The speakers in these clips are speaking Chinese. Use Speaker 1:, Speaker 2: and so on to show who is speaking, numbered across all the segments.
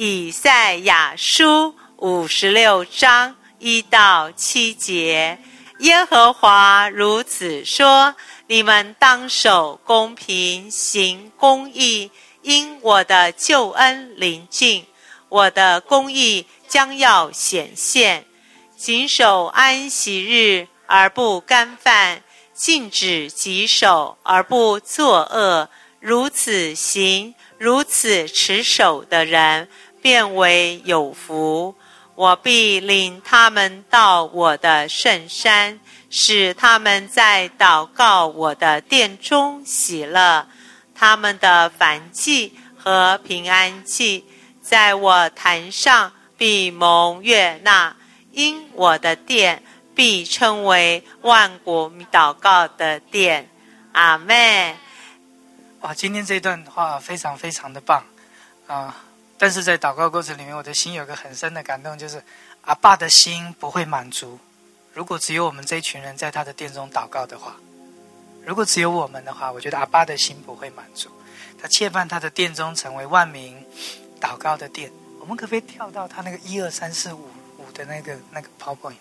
Speaker 1: 以赛亚书56章1到7节，耶和华如此说：你们当守公平，行公义，因我的救恩临近，我的公义将要显现。谨守安息日而不干犯，禁止己手而不作恶，如此行，如此持守的人，便为有福。我必领他们到我的圣山，使他们在祷告我的殿中喜乐。他们的燔祭和平安祭，在我坛上必蒙悦纳，因我的殿必称为万国祷告的殿。阿们。
Speaker 2: 哇，今天这段话非常非常的棒但是在祷告过程里面，我的心有个很深的感动，就是阿爸的心不会满足，如果只有我们这一群人在他的殿中祷告的话，如果只有我们的话，我觉得阿爸的心不会满足，他切盼他的殿中成为万民祷告的殿。我们可不可以跳到他那个1、2、3、4、5的那个 PowerPoint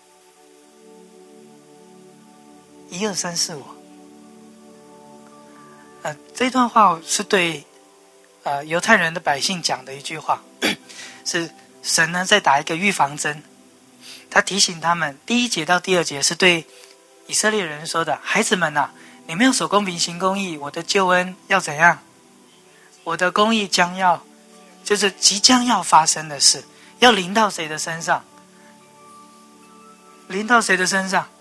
Speaker 2: 1、2、3、4、5这段话是对犹太人的百姓讲的一句话，是神呢在打一个预防针，他提醒他们，第1节到第2节是对以色列人说的，孩子们啊，你们要守公平行公义，我的救恩要怎样？我的公义将要，就是即将要发生的事，要临到谁的身上？临到谁的身上？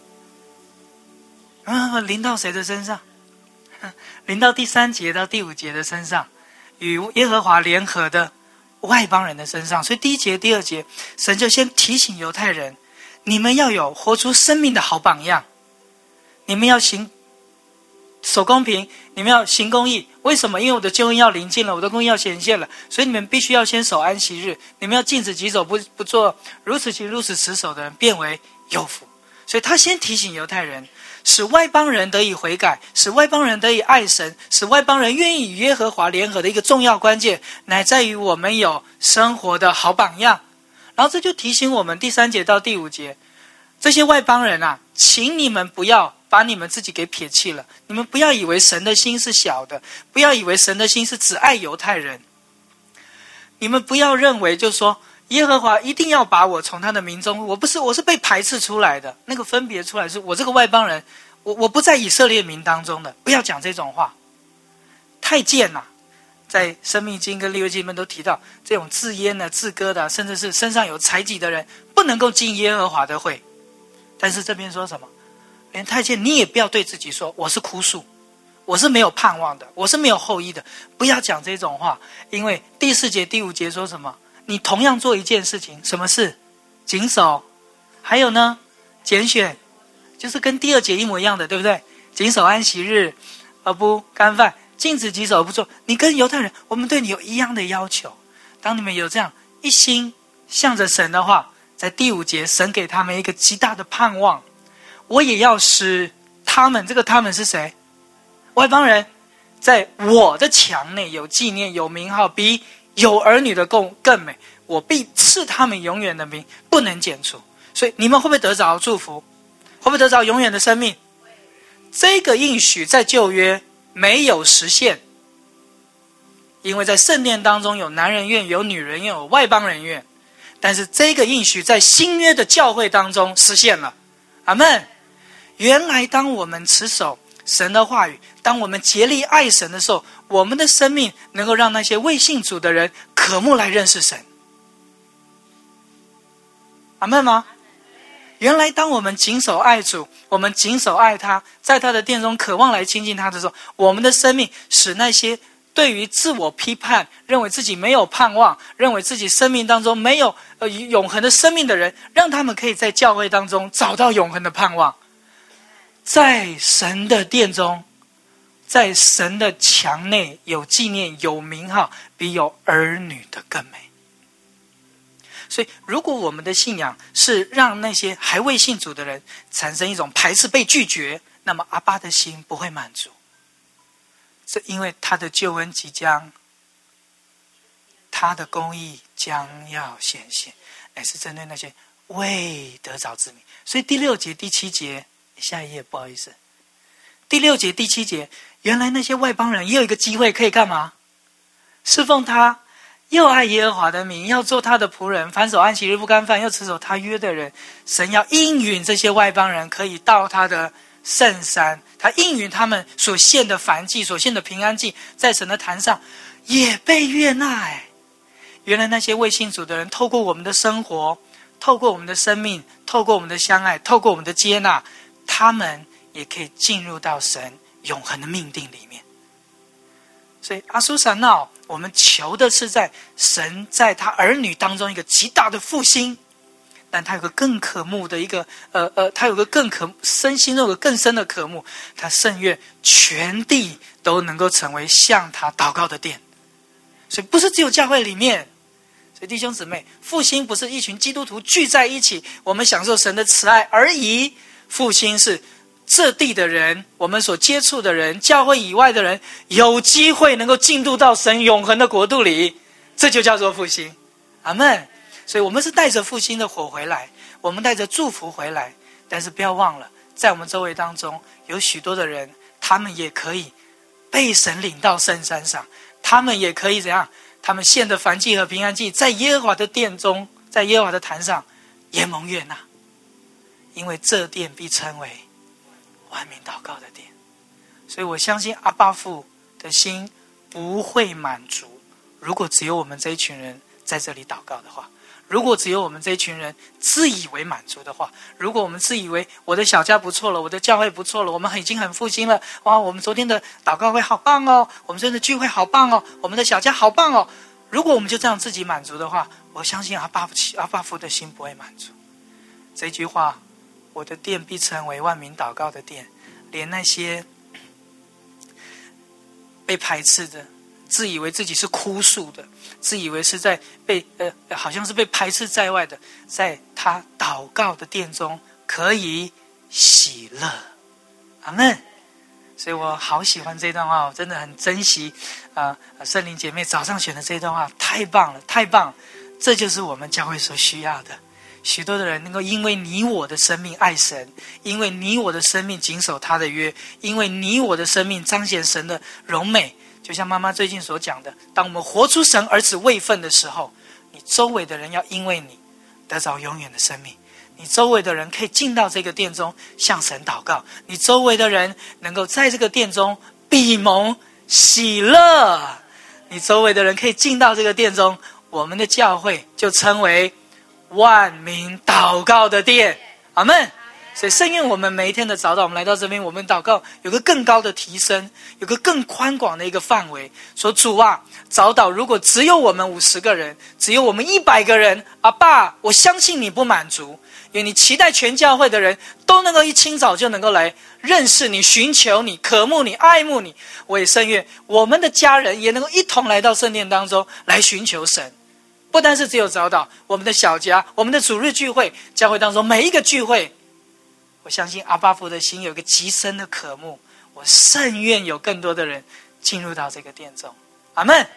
Speaker 2: 临到谁的身上？临到第3节到第5节的身上，与耶和华联合的外邦人的身上。所以第1节、第2节，神就先提醒犹太人，你们要有活出生命的好榜样，你们要守公平，你们要行公义。为什么？因为我的救恩要临近了，我的公义要显现了，所以你们必须要先守安息日，你们要禁止己手，不做，如此行，如此持守的人，变为有福。所以他先提醒犹太人，使外邦人得以悔改，使外邦人得以爱神，使外邦人愿意与耶和华联合的一个重要关键，乃在于我们有生活的好榜样。然后这就提醒我们第3节到第5节，这些外邦人啊，请你们不要把你们自己给撇弃了，你们不要以为神的心是小的，不要以为神的心是只爱犹太人，你们不要认为就说耶和华一定要把我从他的民中，我是被排斥出来的，那个分别出来是我这个外邦人，我不在以色列民当中的，不要讲这种话。太监在申命经跟利未经里面都提到，这种自阉的、自割的，甚至是身上有财己的人，不能够进耶和华的会。但是这边说什么？连太监你也不要对自己说我是枯树，我是没有盼望的，我是没有后裔的，不要讲这种话。因为第4节、第5节说什么？你同样做一件事情，什么事？谨守，还有呢，拣选，就是跟第2节一模一样的，对不对？谨守安息日而不干犯，禁止己手而不做。你跟犹太人，我们对你有一样的要求。当你们有这样一心向着神的话，在第5节，神给他们一个极大的盼望，我也要使他们，这个他们是谁？外邦人，在我的墙内有纪念，有名号，比有儿女的更美，我必赐他们永远的名，不能剪除。所以你们会不会得着祝福？会不会得着永远的生命？这个应许在旧约没有实现，因为在圣殿当中有男人院，有女人院，有外邦人院。但是这个应许在新约的教会当中实现了。阿们。原来当我们持守神的话语，当我们竭力爱神的时候，我们的生命能够让那些未信主的人渴慕来认识神。阿们吗？原来当我们谨守爱主，我们谨守爱他，在他的殿中渴望来亲近他的时候，我们的生命使那些对于自我批判，认为自己没有盼望，认为自己生命当中没有永恒的生命的人，让他们可以在教会当中找到永恒的盼望。在神的殿中，在神的墙内有纪念，有名号，比有儿女的更美。所以如果我们的信仰是让那些还未信主的人产生一种排斥、被拒绝，那么阿爸的心不会满足。这因为他的救恩即将， 他的公义将要显现。是针对那些未得着之民。所以第6节第7节，下一页不好意思，第6节第7节，原来那些外邦人也有一个机会可以干嘛？侍奉他，又爱耶和华的名，要做他的仆人，反守安息日不干犯，又持守他约的人。神要应允这些外邦人可以到他的圣山，他应允他们所献的燔祭，所献的平安祭，在神的坛上也被悦纳。原来那些未信主的人，透过我们的生活，透过我们的生命，透过我们的相爱，透过我们的接纳，他们也可以进入到神永恒的命定里面。所以阿苏撒闹，我们求的是在神在他儿女当中一个极大的复兴，但他有个更渴慕的一个他有个更身心中有个更深的渴慕，他甚愿全地都能够成为向他祷告的殿。所以不是只有教会里面，所以弟兄姊妹，复兴不是一群基督徒聚在一起，我们享受神的慈爱而已。复兴是这地的人，我们所接触的人，教会以外的人，有机会能够进入到神永恒的国度里，这就叫做复兴。阿们。所以我们是带着复兴的火回来，我们带着祝福回来，但是不要忘了，在我们周围当中有许多的人，他们也可以被神领到圣山上，他们也可以怎样？他们献的燔祭和平安祭，在耶和华的殿中，在耶和华的坛上也蒙悦纳，因为这殿必称为万民祷告的殿。所以我相信阿爸父的心不会满足，如果只有我们这一群人在这里祷告的话，如果只有我们这一群人自以为满足的话，如果我们自以为我的小家不错了，我的教会不错了，我们已经很复兴了，哇，我们昨天的祷告会好棒哦，我们昨天的聚会好棒哦，我们的小家好棒哦，如果我们就这样自己满足的话，我相信阿爸父的心不会满足。这句话，我的殿必称为万民祷告的殿，连那些被排斥的，自以为自己是枯树的，自以为是在好像是被排斥在外的，在他祷告的殿中可以喜乐。阿们。所以我好喜欢这段话，我真的很珍惜圣灵姐妹早上选的这段话，太棒了，太棒了！这就是我们教会所需要的。许多的人能够因为你我的生命爱神，因为你我的生命谨守他的约，因为你我的生命彰显神的荣美。就像妈妈最近所讲的，当我们活出神儿子位分的时候，你周围的人要因为你得着永远的生命，你周围的人可以进到这个殿中向神祷告，你周围的人能够在这个殿中必蒙喜乐，你周围的人可以进到这个殿中，我们的教会就称为万民祷告的殿。阿们。所以圣愿我们每一天的早祷，我们来到这边，我们祷告有个更高的提升，有个更宽广的一个范围。说主啊，早祷如果只有我们50个人，只有我们100个人，阿爸，我相信你不满足，因为你期待全教会的人都能够一清早就能够来认识你，寻求你，渴慕你，爱慕你。我也圣愿我们的家人也能够一同来到圣殿当中来寻求神。不单是只有早祷，我们的小家，我们的主日聚会，教会当中每一个聚会，我相信阿爸父的心有一个极深的渴慕，我甚愿有更多的人进入到这个殿中。阿们。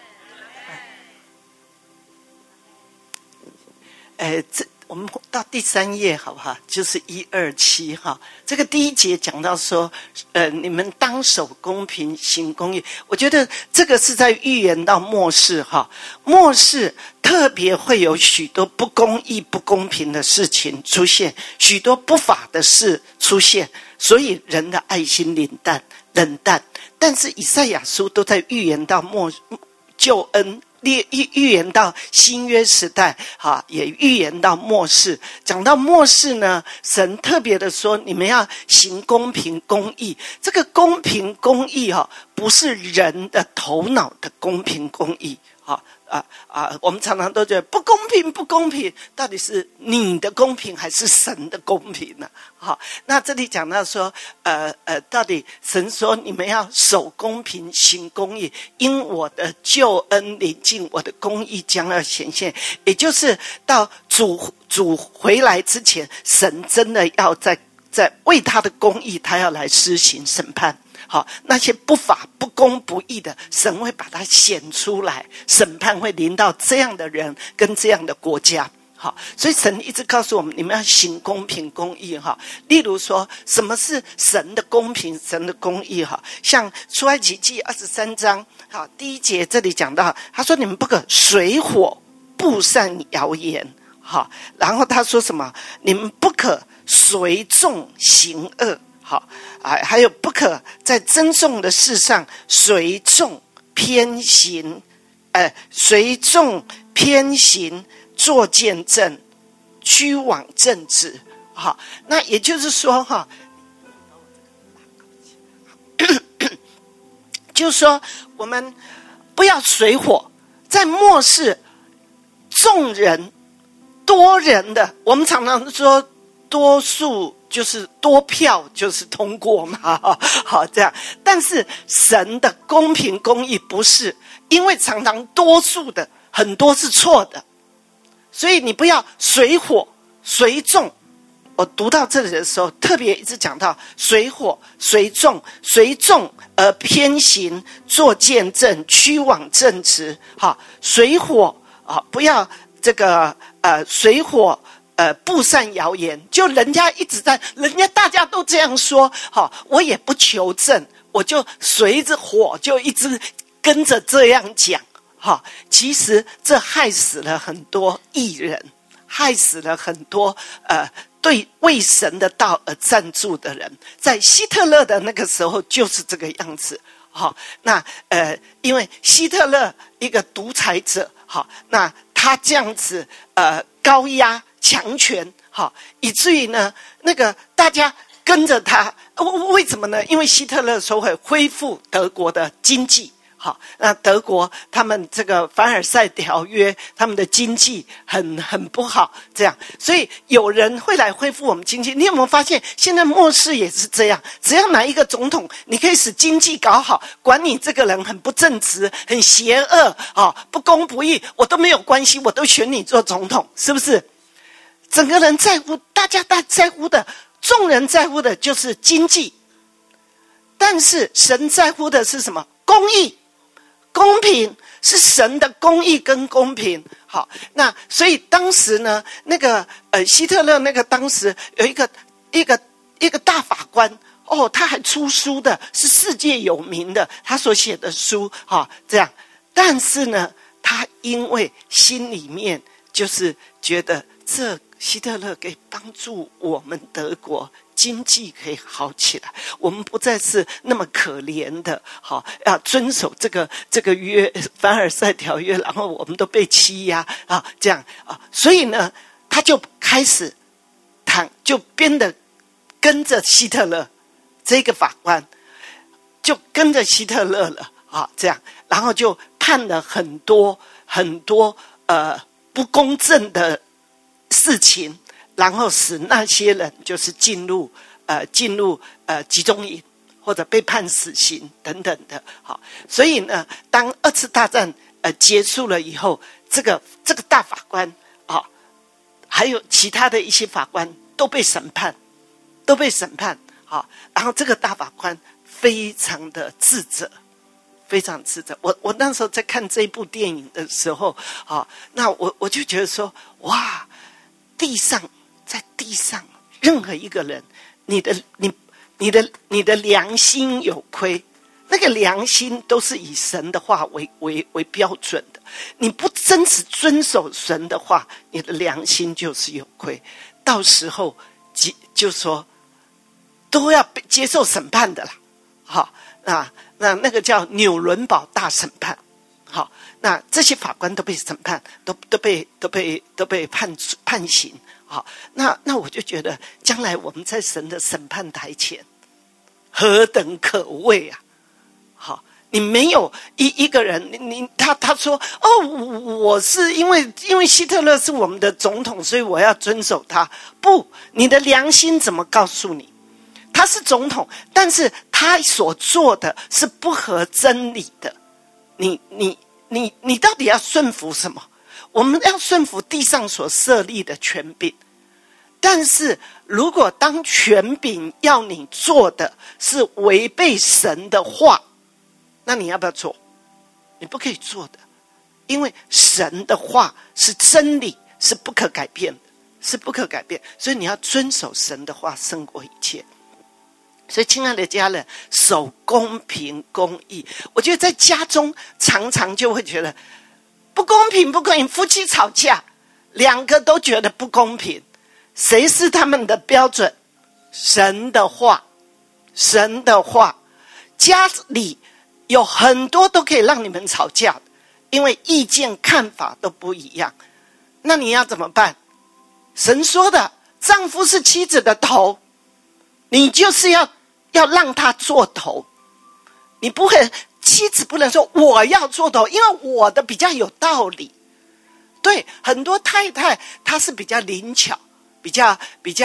Speaker 3: 我们到第3页好不好？就是127哈。这个第1节讲到说，你们当守公平，行公义。我觉得这个是在预言到末世哈。末世特别会有许多不公义、不公平的事情出现，许多不法的事出现，所以人的爱心冷淡。但是以赛亚书都在预言到救恩。预言到新约时代，也预言到末世。讲到末世呢，神特别的说，你们要行公平公义。这个公平公义不是人的头脑的公平公义。我们常常都觉得不公平，到底是你的公平还是神的公平呢？那这里讲到说，到底神说你们要守公平，行公义，因我的救恩临近，我的公义将要显现。也就是到主回来之前，神真的要在为他的公义，他要来施行审判。 好，那些不法、不公、不义的，神会把它显出来，审判会临到这样的人跟这样的国家。好，所以神一直告诉我们，你们要行公平公义哈。例如说，什么是神的公平、神的公义哈？像出埃及记23章，好，第1节这里讲到，他说你们不可随火布散谣言，好，然后他说什么？你们不可随众行恶，好，还有不可在争讼的事上随众偏行，随众偏行。做见证，屈枉正直，好，那也就是说哈，就是说我们不要随火，在末世众人多人的，我们常常说多数就是多票就是通过嘛，好这样，但是神的公平公义不是，因为常常多数的很多是错的。所以你不要随火随众，我读到这里的时候，特别一直讲到随火随众而偏行，做见证，屈枉正直。好，随火啊，不要这个随火布散谣言，就人家一直在，人家大家都这样说，好，我也不求证，我就随着火就一直跟着这样讲。好，其实这害死了很多义人，害死了很多对为神的道而站住的人。在希特勒的那个时候就是这个样子。好，那因为希特勒一个独裁者，好，那他这样子高压强权，好，以至于呢那个大家跟着他，为什么呢？因为希特勒说会恢复德国的经济。好，那德国他们这个凡尔赛条约，他们的经济很不好，这样，所以有人会来恢复我们经济。你有没有发现，现在末世也是这样？只要哪一个总统，你可以使经济搞好，管你这个人很不正直、很邪恶啊、不公不义，我都没有关系，我都选你做总统，是不是？整个人在乎，大家在乎的，众人在乎的就是经济，但是神在乎的是什么？公义。公平是神的公义跟公平。好，那所以当时呢，那个希特勒那个当时有一个大法官哦，他还出书的，是世界有名的，他所写的书哈，这样。但是呢，他因为心里面就是觉得这希特勒可以帮助我们德国经济可以好起来，我们不再是那么可怜的，好，要遵守这个约凡尔赛条约，然后我们都被欺压啊，这样啊，所以呢，他就开始就变得跟着希特勒，这个法官就跟着希特勒了啊，这样，然后就判了很多不公正的事情。然后使那些人就是进入集中营或者被判死刑等等的。好，所以呢，当2次大战结束了以后，这个大法官啊，还有其他的一些法官都被审判。好，然后这个大法官非常的自责。非常自责。我那时候在看这部电影的时候，啊，那我就觉得说，哇，在地上任何一个人，你的良心有亏，那个良心都是以神的话为标准的。你不真实遵守神的话，你的良心就是有亏，到时候就说都要被接受审判的啦。好，那个叫纽伦堡大审判。好，那这些法官都被审判，都被判刑。好，那我就觉得，将来我们在神的审判台前，何等可畏啊！好，你没有一个人，他说哦，我是因为希特勒是我们的总统，所以我要遵守他。不，你的良心怎么告诉你？他是总统，但是他所做的是不合真理的。你到底要顺服什么？我们要顺服地上所设立的权柄。 但是如果当权柄要你做的是违背神的话，那你要不要做？你不可以做的，因为神的话是真理，是不可改变的，是不可改变，所以你要遵守神的话胜过一切。所以亲爱的家人，守公平公义。我觉得在家中常常就会觉得不公平，不公平，夫妻吵架两个都觉得不公平，谁是他们的标准？神的话，神的话。家里有很多都可以让你们吵架的，因为意见看法都不一样。那你要怎么办？神说的，丈夫是妻子的头，你就是要让他做头。你不会，妻子不能说我要做头，因为我的比较有道理。对，很多太太她是比较灵巧，比较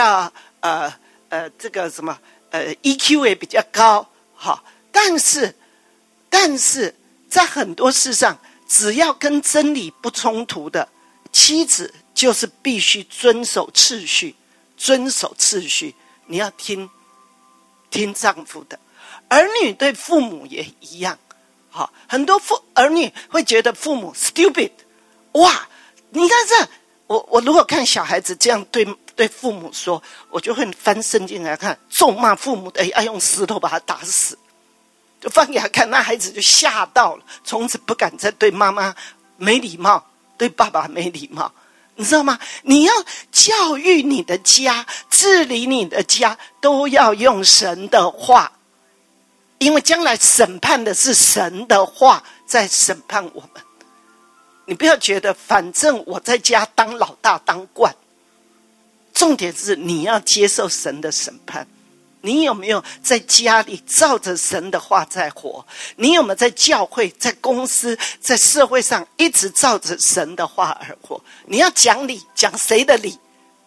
Speaker 3: 这个什么EQ 也比较高，好，但是在很多事上，只要跟真理不冲突的，妻子就是必须遵守秩序，遵守秩序。你要听丈夫的。儿女对父母也一样，好，很多儿女会觉得父母 stupid， 哇，你看这，我如果看小孩子这样对父母说，我就会翻圣经来看，咒骂父母的要用石头把他打死，就翻给他看，那孩子就吓到了，从此不敢再对妈妈没礼貌，对爸爸没礼貌。你知道吗？你要教育你的家，治理你的家，都要用神的话，因为将来审判的是神的话在审判我们。你不要觉得反正我在家当老大当惯，重点是你要接受神的审判。你有没有在家里照着神的话在活？你有没有在教会、在公司、在社会上一直照着神的话而活？你要讲理，讲谁的理？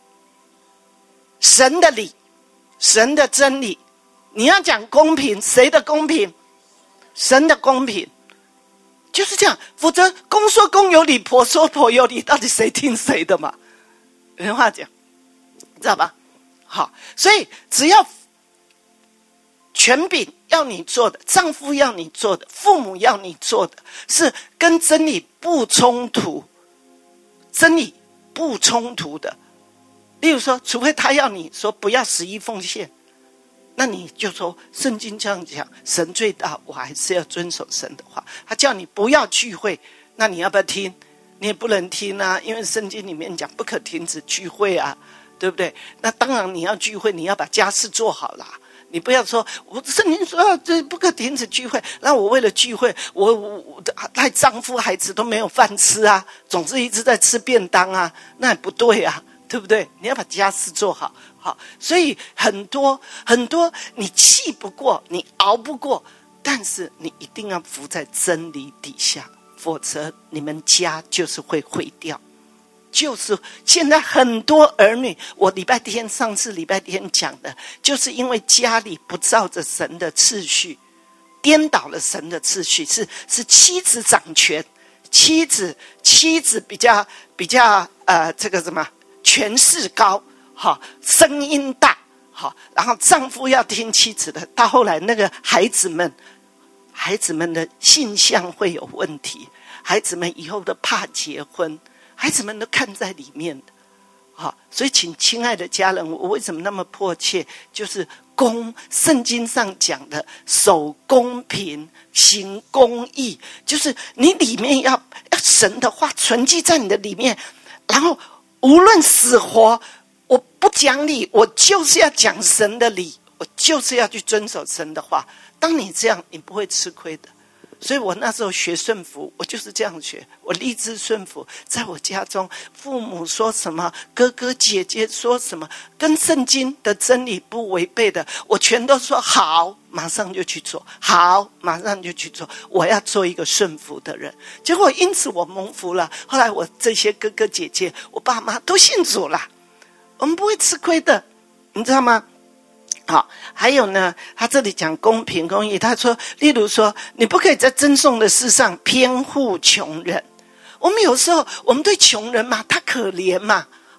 Speaker 3: 神的理，神的真理。你要讲公平，谁的公平？神的公平。就是这样，否则公说公有理，婆说婆有理，到底谁听谁的嘛？人话讲，知道吧？好，所以只要权柄要你做的，丈夫要你做的，父母要你做的，是跟真理不冲突，真理不冲突的。例如说，除非他要你说不要11奉献，那你就说圣经这样讲，神最大，我还是要遵守神的话。他叫你不要聚会，那你要不要听？你也不能听啊，因为圣经里面讲不可停止聚会啊，对不对？那当然你要聚会，你要把家事做好啦。你不要说我圣经说这不可停止聚会，那我为了聚会，我害丈夫孩子都没有饭吃啊，总是一直在吃便当啊，那也不对啊，对不对？你要把家事做好。好，所以很多你气不过，你熬不过，但是你一定要伏在真理底下，否则你们家就是会毁掉。就是现在很多儿女，我上次礼拜天讲的，就是因为家里不照着神的次序，颠倒了神的次序，是妻子掌权，妻子比较这个什么权势高，好，声音大，好，然后丈夫要听妻子的，到后来那个孩子们的性向会有问题，孩子们以后都怕结婚。孩子们都看在里面的，好，所以请亲爱的家人，我为什么那么迫切？就是圣经上讲的守公平、行公义，就是你里面要神的话存记在你的里面，然后无论死活，我不讲理，我就是要讲神的理，我就是要去遵守神的话。当你这样，你不会吃亏的。所以我那时候学顺服，我就是这样学，我立志顺服。在我家中，父母说什么，哥哥姐姐说什么，跟圣经的真理不违背的，我全都说好，马上就去做，好，马上就去做。我要做一个顺服的人。结果因此我蒙福了。后来我这些哥哥姐姐，我爸妈都信主了，我们不会吃亏的，你知道吗？好，还有呢，他这里讲公平公义，他说，例如说，你不可以在赠送的事上偏护穷人。我们有时候，我们对穷人嘛，他可怜嘛，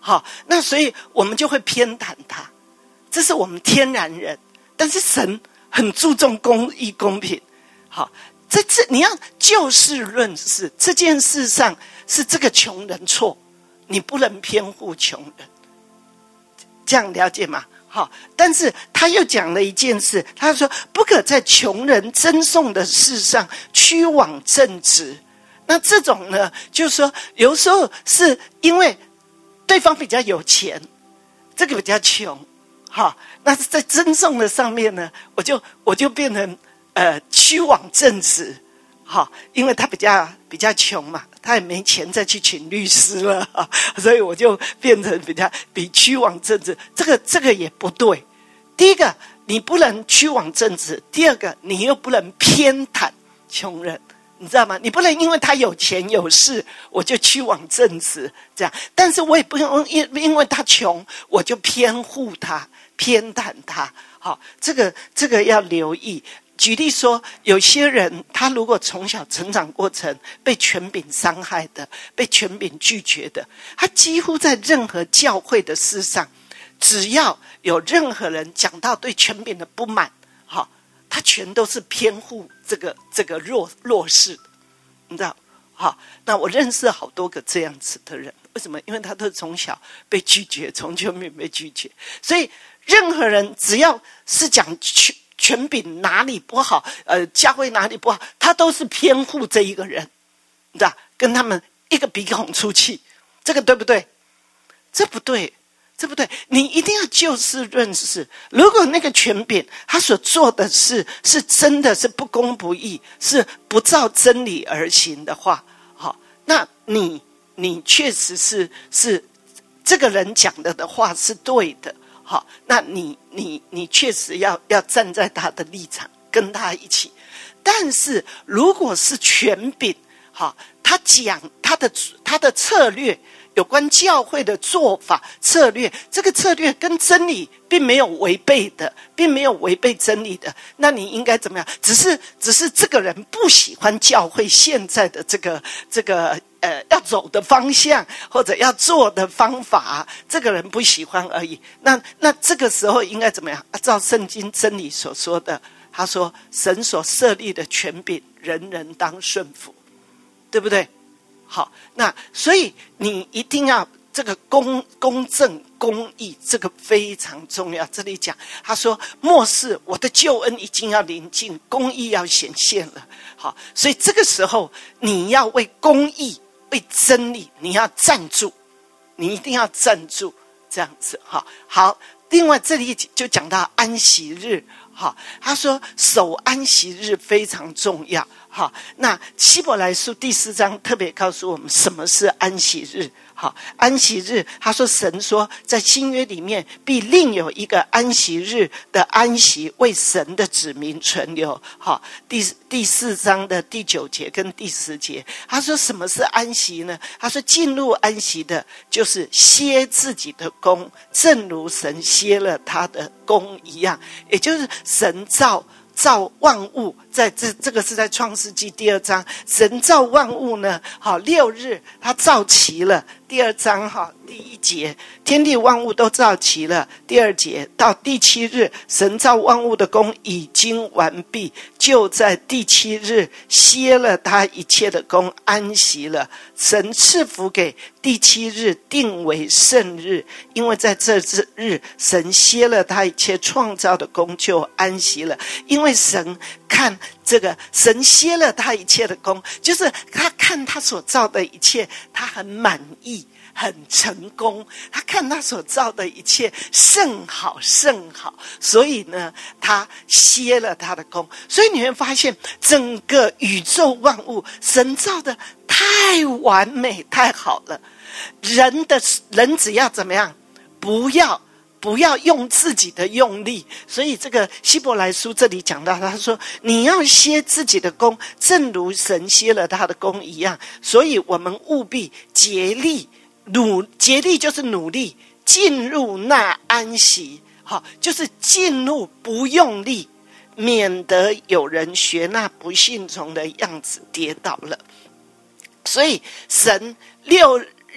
Speaker 3: 好，那所以我们就会偏袒他，这是我们天然人。但是神很注重公义公平。好，你要就事论事，这件事上是这个穷人错，你不能偏护穷人，这样了解吗？好，但是他又讲了一件事，他说不可在穷人赠送的事上屈枉正直。那这种呢，就是说有时候是因为对方比较有钱，这个比较穷，好，那在赠送的上面呢，我就变成屈枉正直，好，因为他比较穷嘛，他也没钱再去请律师了，所以我就变成比屈枉正直，这个也不对。第一个，你不能屈枉正直；第二个，你又不能偏袒穷人，你知道吗？你不能因为他有钱有势，我就屈枉正直这样，但是我也不用因为他穷，我就偏护他、偏袒他。好，这个要留意。举例说，有些人他如果从小成长过程被权柄伤害的，被权柄拒绝的，他几乎在任何教会的事上，只要有任何人讲到对权柄的不满，好，他全都是偏护这个弱势的，你知道？好，那我认识好多个这样子的人，为什么？因为他都从小被拒绝，从权柄被拒绝，所以任何人只要是讲权柄哪里不好，教会哪里不好，他都是偏护这一个人，你知道？跟他们一个鼻孔出气，这个对不对？这不对，这不对。你一定要就事论事。如果那个权柄他所做的事是真的是不公不义，是不照真理而行的话，好，那你确实是这个人讲的话是对的。好，那你确实要站在他的立场，跟他一起。但是如果是权柄，好，他讲他的策略，有关教会的做法策略，这个策略跟真理并没有违背的，并没有违背真理的，那你应该怎么样？只是这个人不喜欢教会现在的这个要走的方向，或者要做的方法，这个人不喜欢而已。那这个时候应该怎么样？照圣经真理所说的，他说神所设立的权柄，人人当顺服，对不对？好，那所以你一定要这个公正公义，这个非常重要。这里讲他说末世我的救恩已经要临近，公义要显现了。好，所以这个时候你要为公义为真理你要站住，你一定要站住，这样子。好，另外这里就讲到安息日。好，他说守安息日非常重要。好，那希伯来书第4章特别告诉我们什么是安息日。好，安息日，他说神说在新约里面必另有一个安息日的安息为神的子民存留。好，第4章的第9节跟第10节，他说什么是安息呢？他说进入安息的就是歇自己的工，正如神歇了他的工一样。也就是神造万物，在这个是在创世纪第2章，神造万物呢，好，6日他造齐了。第2章第1节，天地万物都造齐了。第2节到第7日，神造万物的工已经完毕，就在第7日歇了他一切的工，安息了。神赐福给第7日，定为圣日，因为在这日神歇了他一切创造的工，就安息了。因为神看这个，神歇了他一切的工，就是他看他所造的一切，他很满意，很成功，他看他所造的一切甚好甚好，所以呢他歇了他的工。所以你会发现整个宇宙万物神造的太完美太好了，人只要怎么样，不要用自己的用力。所以这个希伯来书这里讲到，他说你要歇自己的工，正如神歇了他的工一样。所以我们务必竭力就是努力进入那安息。好，就是进入不用力，免得有人学那不信从的样子跌倒了。所以神6日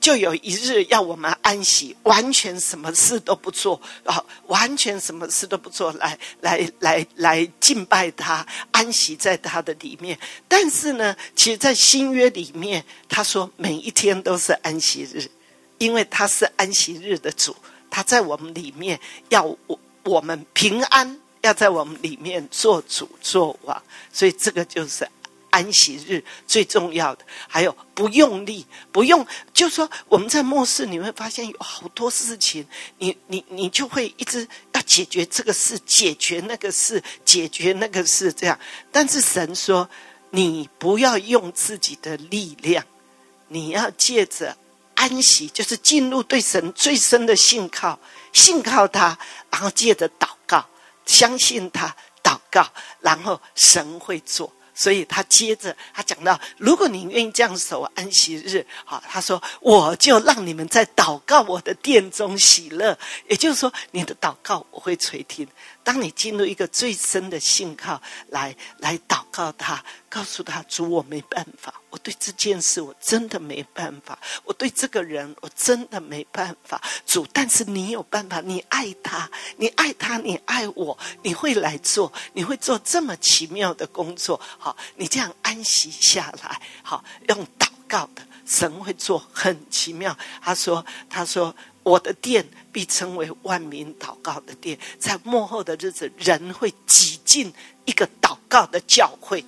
Speaker 3: 就有一日要我们安息，完全什么事都不做啊，完全什么事都不做，来敬拜他，安息在他的里面。但是呢，其实在新约里面，他说每一天都是安息日，因为他是安息日的主，他在我们里面要我们平安，要在我们里面做主做王，所以这个就是安息日最重要的。还有不用力，就是说我们在末世你会发现有好多事情，你就会一直要解决这个事，解决那个事，解决那个事，这样。但是神说，你不要用自己的力量，你要借着安息，就是进入对神最深的信靠他，然后借着祷告，相信他，祷告，然后神会做。所以他接着他讲到，如果你愿意这样守安息日，好，他说我就让你们在祷告我的殿中喜乐，也就是说你的祷告我会垂听。当你进入一个最深的信靠来祷告他，告诉他，主，我没办法，我对这件事我真的没办法，我对这个人我真的没办法，主，但是你有办法，你爱他，你爱我，你会来做，你会做这么奇妙的工作。好，你这样安息下来，好，用祷告的，神会做很奇妙。他说我的殿必称为万民祷告的殿。在末后的日子，人会挤进一个祷告的教会，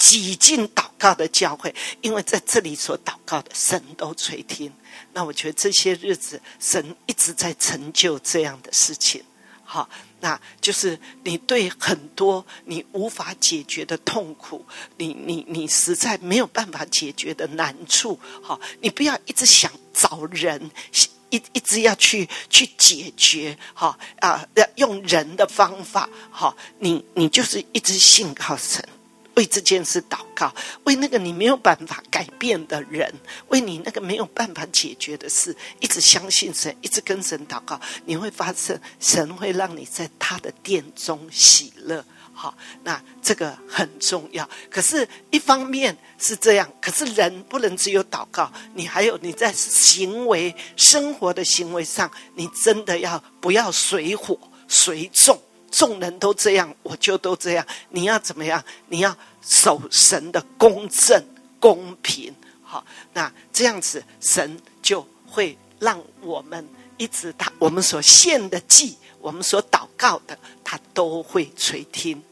Speaker 3: 因为在这里所祷告的，神都垂听。那我觉得这些日子神一直在成就这样的事情。好，那就是你对很多你无法解决的痛苦，你实在没有办法解决的难处，好，你不要一直想找人，一直要去解决，好用人的方法，好，你就是一直信靠神，为这件事祷告，为那个你没有办法改变的人，为你那个没有办法解决的事，一直相信神，一直跟神祷告，你会发现神会让你在他的殿中喜乐。好，那这个很重要。可是一方面是这样，可是人不能只有祷告，你还有你在生活的行为上，你真的不要随火随众人都这样，我就都这样。你要怎么样？你要守神的公正公平。好，那这样子神就会让我们一直我们所献的祭，我们所祷告的，他都会垂听。